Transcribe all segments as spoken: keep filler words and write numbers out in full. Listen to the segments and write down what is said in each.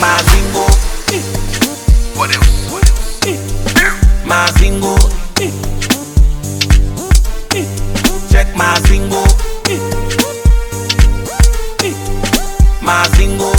my zingo. What else? What else? My zingo. Check my zingo. My zingo.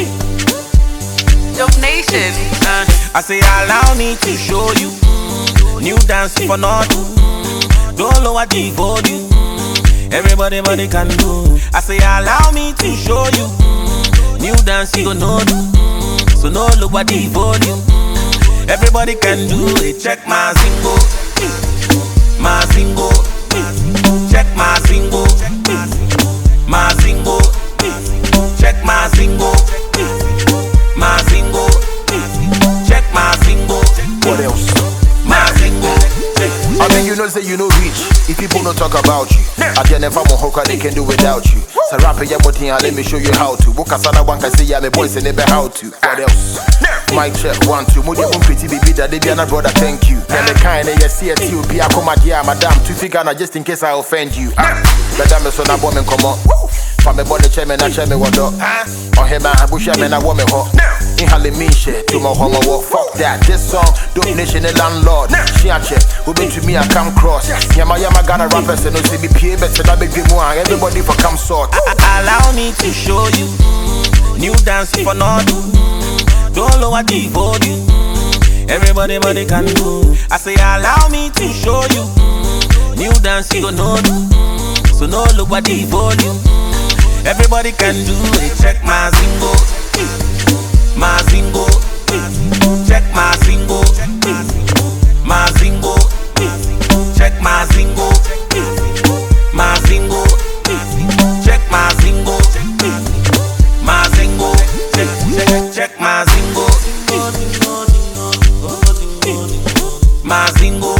Dope Nation. Uh, I say allow me to show you new dance for not. Don't lower the volume. Everybody, body can do. I say allow me to show you new dance you know do. So no lower the volume. Everybody can do it. Check my zingo. My zingo. Check my zingo. My zingo. Check my zingo. My zingo. Check my zingo. What else? My zingo. I mean, you know, say you know reach. If people don't talk about you, I can never know how they can do without you. So rap ya motin, let me show you how to. Book us on one can say, yeah, my boys and never how to. What else? Mic check, one, two. Moody one pretty baby that they be another brother, thank you. Then the kind of you see a T O P, I come at ya, madam, to figure out just in case I offend you. Madam, so now woman come on. From me body chairman, I chairman what up. On him, I bush a man, I woman hot. In Halimisha, to my home, walk. Fuck that. This song, Dope Nation, the landlord. She a check, who been to me, I come cross. Yama Yama Ghana rappers, and no C B P, but I beg you more. Everybody for come sort. Allow me to show you new dance for not do. Don't lower the volume. Everybody, body can do. I say allow me to show you new dance you know do. So no look at the volume. Everybody can do it. Check my zingo. My zingo. Check my zingo. My zingo. Check my zingo. My zingo. Check my zingo. My zingo. Check, check, check my zingo. My zingo.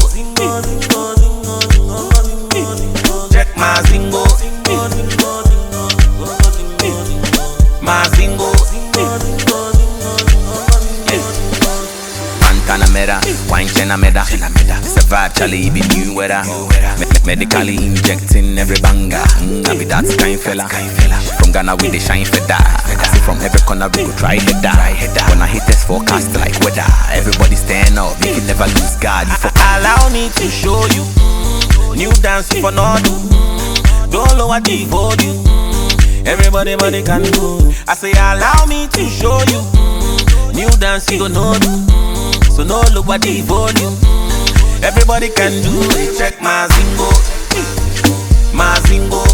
Check my zingo. My zingo. Montana meda, wine chena meda. It's a vibe, Charlie, be new weather. Me- medically injecting every banger. Mm, I be that kind fella. From Ghana with the shine feather. I see from every corner we go try header. When I hit this forecast like weather, everybody stand up, you can never lose God. You for- Allow me to show you new dance for not do. Don't lower the volume. Everybody, body can do. I say allow me to show you new dance you know do. So no look at the volume. Everybody can do it. Check my zingo. My zingo.